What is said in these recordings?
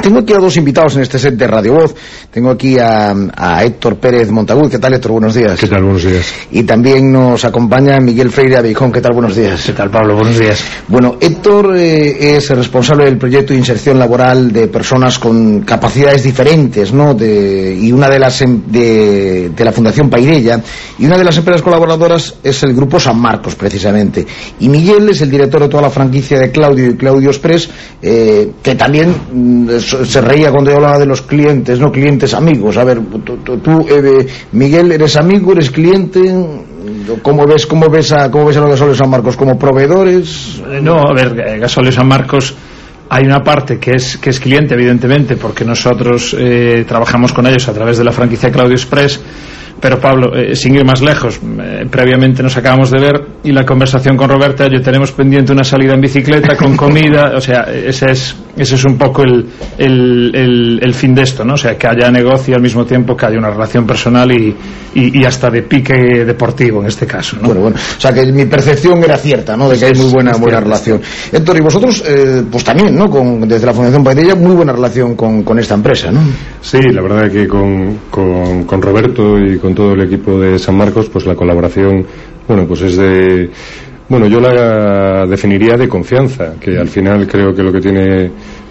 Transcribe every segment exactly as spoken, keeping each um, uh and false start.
Tengo aquí a dos invitados en este set de Radio Voz. Tengo aquí a, a Héctor Pérez Montagut. ¿Qué tal, Héctor? Buenos días. ¿Qué tal? Buenos días. Y también nos acompaña Miguel Freire Abeijón. ¿Qué tal? Buenos días. ¿Qué tal, Pablo? Buenos días. Bueno, Héctor eh, es el responsable del proyecto de inserción laboral de personas con capacidades diferentes, ¿no? De, y una de las de, de la Fundación Paidella, y una de las empresas colaboradoras es el Grupo San Marcos, precisamente. Y Miguel es el director de toda la franquicia de Claudio y Claudio Express, eh, que también mm, se reía cuando yo hablaba de los clientes, no clientes amigos. A ver, tú, tú, tú eh, Miguel, ¿eres amigo, eres cliente? ¿Cómo ves, cómo ves a, cómo ves a los Gasóleo San Marcos? ¿Como proveedores? No, a ver, Gasóleo San Marcos, hay una parte que es que es cliente, evidentemente, porque nosotros eh, trabajamos con ellos a través de la franquicia Claudio Express. Pero Pablo, eh, sin ir más lejos, eh, previamente nos acabamos de ver y la conversación con Roberta, yo tenemos pendiente una salida en bicicleta con comida, o sea, ese es ese es un poco el, el, el, el fin de esto, ¿no? O sea, que haya negocio al mismo tiempo que haya una relación personal y, y, y hasta de pique deportivo en este caso, ¿no? Bueno, bueno, o sea, que mi percepción era cierta, ¿no? De que hay muy buena, buena relación. Héctor, y vosotros, eh, pues también, ¿no? Con, desde la Fundación Paidella, muy buena relación con, con esta empresa, ¿no? Sí, la verdad que con, con, con Roberto y con todo el equipo de San Marcos, pues la colaboración, bueno, pues es de, bueno, yo la definiría de confianza, que al final creo que lo que tiene,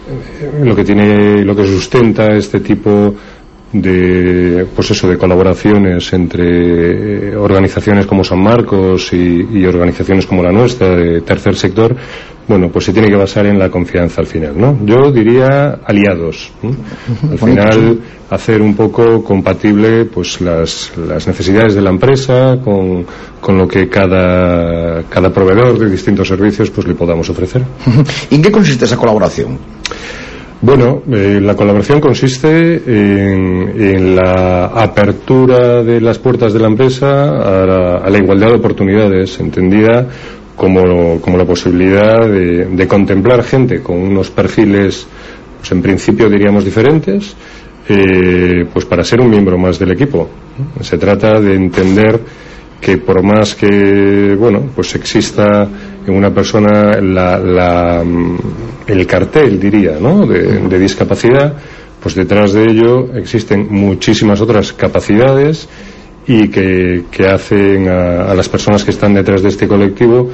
lo que tiene, lo que sustenta este tipo de, pues eso, de colaboraciones entre organizaciones como San Marcos y, y organizaciones como la nuestra de tercer sector, bueno, pues se tiene que basar en la confianza al final, ¿no? Yo diría aliados, ¿no? Al final hacer un poco compatible pues las, las necesidades de la empresa con, con lo que cada, cada proveedor de distintos servicios pues le podamos ofrecer. ¿Y en qué consiste esa colaboración? Bueno, eh, la colaboración consiste en, en la apertura de las puertas de la empresa a la, a la igualdad de oportunidades, entendida como, como la posibilidad de, de contemplar gente con unos perfiles, pues en principio diríamos diferentes, eh, pues para ser un miembro más del equipo. Se trata de entender que por más que, bueno, pues exista en una persona la, la, el cartel, diría, ¿no?, de, de discapacidad, pues detrás de ello existen muchísimas otras capacidades y que, que hacen a, a las personas que están detrás de este colectivo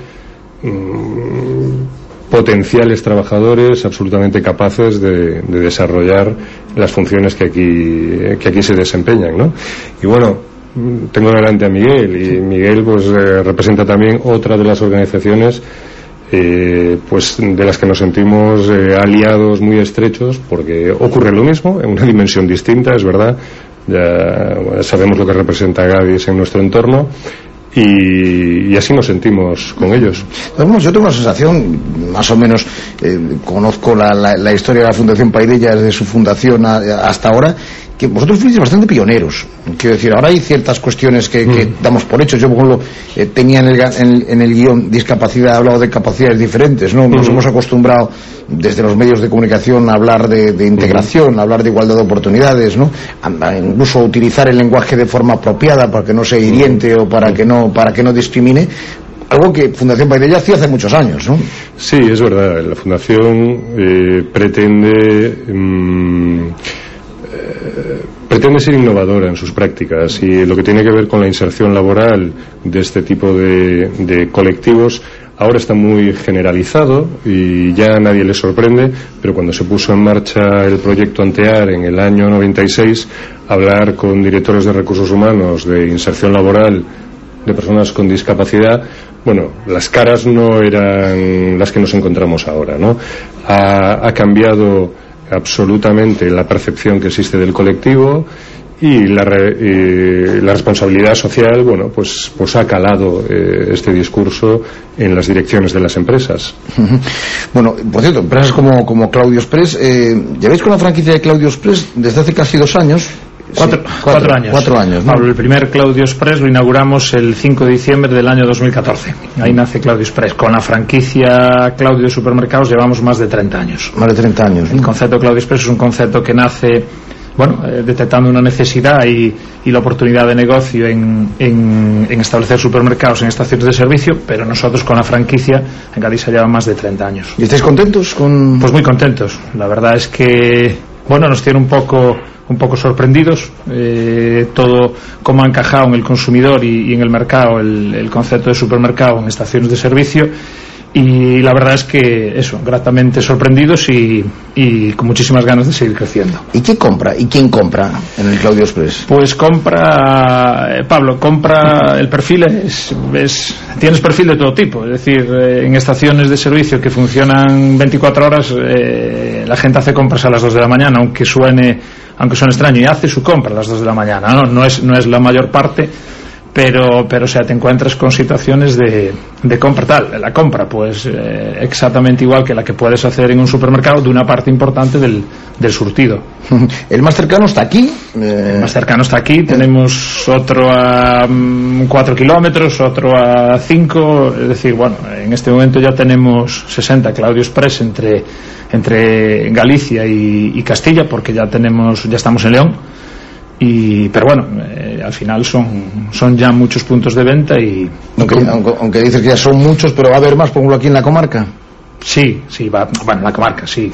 mmm, potenciales trabajadores absolutamente capaces de, de desarrollar las funciones que aquí, que aquí se desempeñan, ¿no? Y bueno, tengo delante a Miguel, y Miguel pues eh, representa también otra de las organizaciones eh, pues de las que nos sentimos eh, aliados muy estrechos, porque ocurre lo mismo en una dimensión distinta, es verdad. Ya bueno, sabemos lo que representa Gadis en nuestro entorno y, y así nos sentimos con ellos. Bueno, yo tengo una sensación, más o menos, eh, conozco la, la, la historia de la Fundación Paidella desde su fundación a, hasta ahora, que vosotros fuisteis bastante pioneros. Quiero decir, ahora hay ciertas cuestiones que, que mm. damos por hecho. Yo, por ejemplo, eh, tenía en el, en, en el guión discapacidad, he hablado de capacidades diferentes, ¿no? Nos mm. hemos acostumbrado desde los medios de comunicación a hablar de, de integración, mm. a hablar de igualdad de oportunidades, ¿no? A, a incluso utilizar el lenguaje de forma apropiada para que no sea hiriente mm. o para que no, para que no discrimine. Algo que Fundación Paidella hacía hace muchos años, ¿no? Sí, es verdad. La Fundación eh, pretende... Mmm, pretende ser innovadora en sus prácticas, y lo que tiene que ver con la inserción laboral de este tipo de, de colectivos ahora está muy generalizado y ya a nadie le sorprende, pero cuando se puso en marcha el proyecto Antear en el año noventa y seis, hablar con directores de recursos humanos de inserción laboral de personas con discapacidad, bueno, las caras no eran las que nos encontramos ahora, ¿no? Ha, ha cambiado absolutamente la percepción que existe del colectivo y la, eh, la responsabilidad social, bueno, pues, pues ha calado eh, este discurso en las direcciones de las empresas. Bueno, por cierto, empresas como, como Claudio Express, eh, lleváis con la franquicia de Claudio Express desde hace casi dos años. Cuatro, sí, cuatro, cuatro años. Cuatro años, ¿no? Pablo, el primer Claudio Express lo inauguramos el cinco de diciembre del año dos mil catorce. Ahí nace Claudio Express. Con la franquicia Claudio de Supermercados llevamos más de treinta años. Más de treinta años, ¿no? El concepto Claudio Express es un concepto que nace bueno, eh, detectando una necesidad y, y la oportunidad de negocio en, en, en establecer supermercados en estaciones de servicio, pero nosotros con la franquicia en Galicia lleva más de treinta años. ¿Y estáis contentos con...? Pues muy contentos. La verdad es que, bueno, nos tiene un poco un poco sorprendidos eh, todo cómo ha encajado en el consumidor y, y en el mercado el, el concepto de supermercado en estaciones de servicio, y la verdad es que eso, gratamente sorprendidos y, y con muchísimas ganas de seguir creciendo. ¿Y qué compra? ¿Y quién compra en el Claudio Express? Pues compra, eh, Pablo, compra, el perfil es, es tienes perfil de todo tipo, es decir, eh, en estaciones de servicio que funcionan veinticuatro horas, eh, la gente hace compras a las dos de la mañana, aunque suene aunque suene extraño, y hace su compra a las dos de la mañana, no, no es, no es la mayor parte, pero, pero o sea, te encuentras con situaciones de, de compra tal, la compra pues eh, exactamente igual que la que puedes hacer en un supermercado de una parte importante del, del surtido. ¿El más cercano está aquí? Eh... El más cercano está aquí, tenemos otro a um, cuatro kilómetros, otro a cinco, es decir, bueno, en este momento ya tenemos sesenta Claudio Express entre, entre Galicia y, y Castilla, porque ya tenemos, ya estamos en León. Y, pero bueno, eh, al final son, son ya muchos puntos de venta y... Aunque, aunque, aunque dices que ya son muchos, pero va a haber más, por ejemplo, aquí en la comarca. Sí, sí, va, bueno, en la comarca, sí,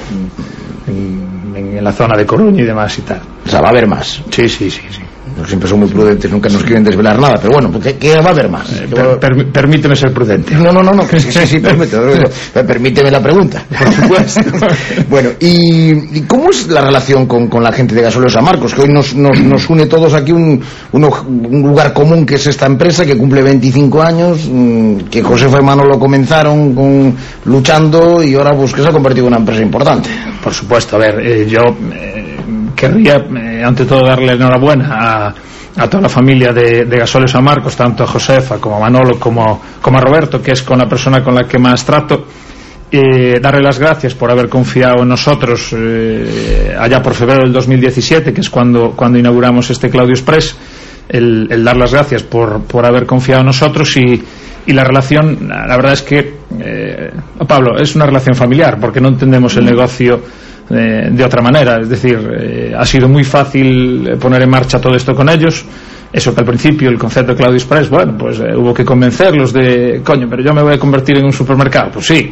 en, en, en la zona de Coruña y demás y tal. O sea, va a haber más. Sí, sí, sí, sí. Siempre son muy prudentes, nunca nos quieren desvelar nada, pero bueno, ¿qué, qué va a haber más? Eh, per, per, permíteme ser prudente. No, no, no, no, sí, sí, sí, permíteme, permíteme la pregunta, por supuesto. Bueno, ¿y, ¿y cómo es la relación con, con la gente de Gasóleos San Marcos? Que hoy nos, nos, nos une todos aquí un, un, un lugar común, que es esta empresa que cumple veinticinco años, que Josefa y Manolo comenzaron con, luchando, y ahora pues que se ha convertido en una empresa importante. Por supuesto, a ver, eh, yo eh, querría eh, ante todo darle enhorabuena a, a toda la familia de, de Gasóleos San Marcos, tanto a Josefa como a Manolo como, como a Roberto, que es con la persona con la que más trato. Eh, darle las gracias por haber confiado en nosotros eh, allá por febrero del dos mil diecisiete, que es cuando, cuando inauguramos este Claudio Express, el, el dar las gracias por, por haber confiado en nosotros. y, y la relación, la verdad es que eh, Pablo, es una relación familiar, porque no entendemos el negocio eh, de otra manera, es decir, eh, ha sido muy fácil poner en marcha todo esto con ellos. Eso que al principio el concepto de Claudio Express, bueno, pues eh, hubo que convencerlos de, coño, pero yo me voy a convertir en un supermercado, pues sí.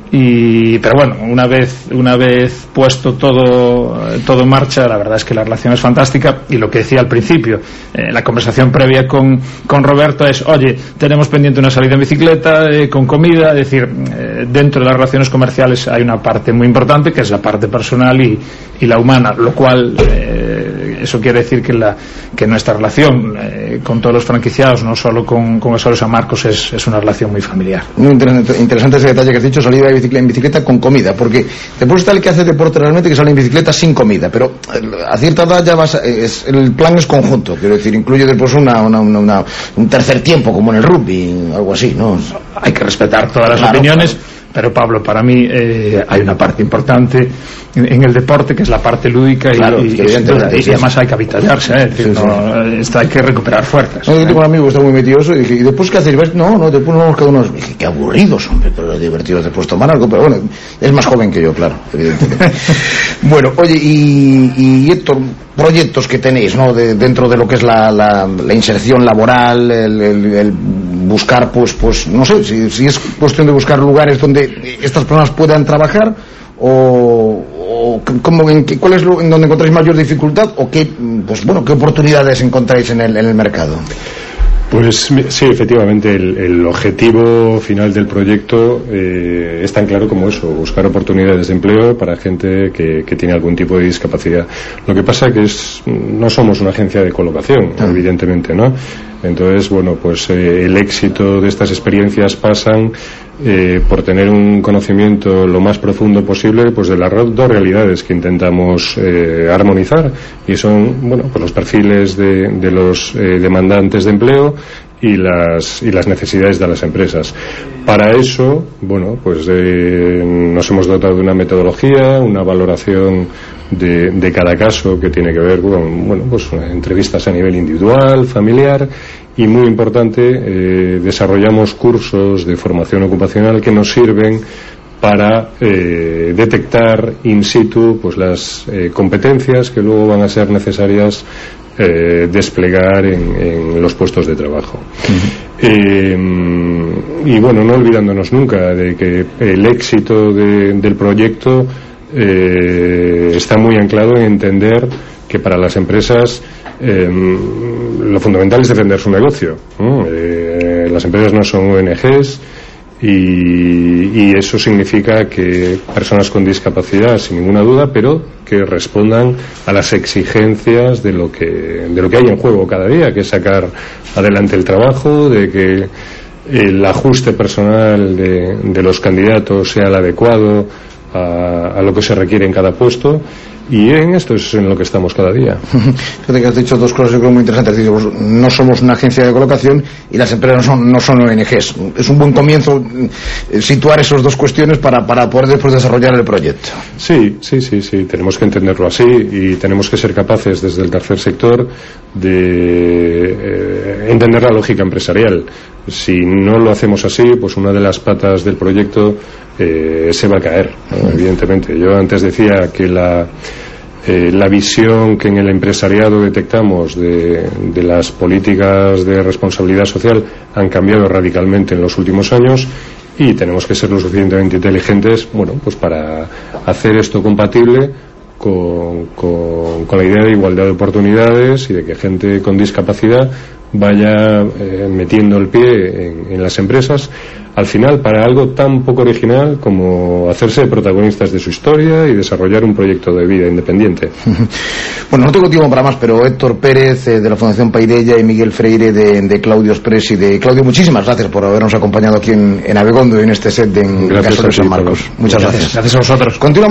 Y, pero bueno, una vez una vez puesto todo todo en marcha, la verdad es que la relación es fantástica. Y lo que decía al principio, eh, la conversación previa con, con Roberto es, oye, tenemos pendiente una salida en bicicleta, eh, con comida, es decir, eh, dentro de las relaciones comerciales hay una parte muy importante que es la parte personal y, y la humana, lo cual eh, eso quiere decir que, la, que nuestra relación eh, con todos los franquiciados, no solo con, con Gasóleos San Marcos, es, es una relación muy familiar. Muy interesante, interesante ese detalle que has dicho, salida de en bicicleta con comida, porque después está el que hace deporte realmente, que sale en bicicleta sin comida, pero a cierta edad ya vas, es, el plan es conjunto, quiero decir, incluye después una, una, una, una un tercer tiempo, como en el rugby, algo así, ¿no? Hay que respetar todas las claro, opiniones, claro. Pero Pablo, para mí eh, hay una parte importante en, en el deporte, que es la parte lúdica, claro, y, y, y, y además hay que avitallarse, ¿eh? Es decir, sí, no, sí. Esto hay que recuperar fuerzas. No, yo tengo un amigo que está muy metioso y dije, ¿y después qué hacéis? No, no, después nos queda unos... Dije, qué aburridos, hombre, pero divertidos, después tomar algo, pero bueno, es más joven que yo, claro, evidentemente. Bueno, oye, y, y Héctor, proyectos que tenéis, ¿no? De, dentro de lo que es la, la, la inserción laboral, el, el, el buscar, pues, pues, no sé, si, si es cuestión de buscar lugares donde estas personas puedan trabajar, o, o cómo, en qué, cuál es lo, en donde encontráis mayor dificultad, o qué, pues bueno, qué oportunidades encontráis en el, en el mercado. Pues sí, efectivamente, el, el objetivo final del proyecto eh, es tan claro como eso, buscar oportunidades de empleo para gente que, que tiene algún tipo de discapacidad. Lo que pasa que es, no somos una agencia de colocación, ah. evidentemente, ¿no? Entonces, bueno, pues eh, el éxito de estas experiencias pasan eh, por tener un conocimiento lo más profundo posible, pues de las dos realidades que intentamos eh, armonizar, y son, bueno, pues los perfiles de, de los eh, demandantes de empleo y las y las necesidades de las empresas. Para eso, bueno, pues eh, nos hemos dotado de una metodología, una valoración de, de cada caso, que tiene que ver con, bueno, pues entrevistas a nivel individual, familiar, y muy importante, eh, desarrollamos cursos de formación ocupacional que nos sirven para eh, detectar in situ pues las eh, competencias que luego van a ser necesarias eh, desplegar en, en los puestos de trabajo. Uh-huh. eh, y bueno, no olvidándonos nunca de que el éxito de, del proyecto eh, está muy anclado en entender que para las empresas eh, lo fundamental es defender su negocio, ¿no? Eh, las empresas no son O N Ges. Y, y eso significa que personas con discapacidad, sin ninguna duda, pero que respondan a las exigencias de lo que de lo que hay en juego cada día, que es sacar adelante el trabajo, de que el ajuste personal de, de los candidatos sea el adecuado a, a lo que se requiere en cada puesto. Y en esto es en lo que estamos cada día. Fíjate que has dicho dos cosas yo creo muy interesantes. Has dicho, no somos una agencia de colocación y las empresas no son, no son O N Ges. Es un buen comienzo eh, situar esas dos cuestiones para, para poder después desarrollar el proyecto. Sí, sí, sí, sí. Tenemos que entenderlo así y tenemos que ser capaces desde el tercer sector de eh, entender la lógica empresarial. Si no lo hacemos así, pues una de las patas del proyecto eh, se va a caer, ¿no? Evidentemente. Yo antes decía que la eh, la visión que en el empresariado detectamos de, de las políticas de responsabilidad social han cambiado radicalmente en los últimos años y tenemos que ser lo suficientemente inteligentes, bueno, pues para hacer esto compatible con, con, con la idea de igualdad de oportunidades y de que gente con discapacidad vaya eh, metiendo el pie en, en las empresas, al final para algo tan poco original como hacerse protagonistas de su historia y desarrollar un proyecto de vida independiente. Bueno, no tengo tiempo para más, pero Héctor Pérez eh, de la Fundación Paidella y Miguel Freire de, de Claudio Express y de Claudio, muchísimas gracias por habernos acompañado aquí en, en Abegondo y en este set de en Gasóleo San Marcos. Muchas gracias. Gracias a vosotros. Continuamos.